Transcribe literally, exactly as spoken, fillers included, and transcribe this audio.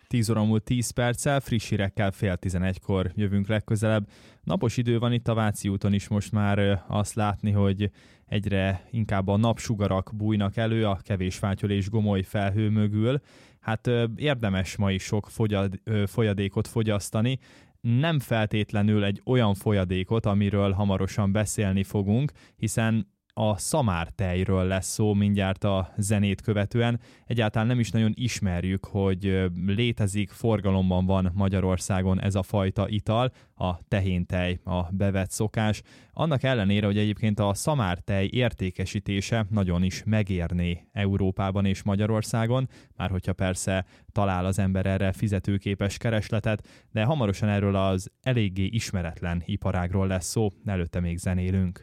tíz óra múlt tíz perccel, friss hírekkel fél tizenegykor jövünk legközelebb. Napos idő van itt a Váci úton is most már azt látni, hogy egyre inkább a napsugarak bújnak elő a kevés fátyol és gomoly felhő mögül. Hát érdemes ma is sok fogyad, folyadékot fogyasztani, nem feltétlenül egy olyan folyadékot, amiről hamarosan beszélni fogunk, hiszen a szamártejről lesz szó mindjárt a zenét követően. Egyáltalán nem is nagyon ismerjük, hogy létezik, forgalomban van Magyarországon ez a fajta ital, a tehéntej, a bevett szokás. Annak ellenére, hogy egyébként a szamártej értékesítése nagyon is megérné Európában és Magyarországon, már hogyha persze talál az ember erre fizetőképes keresletet, de hamarosan erről az eléggé ismeretlen iparágról lesz szó, előtte még zenélünk.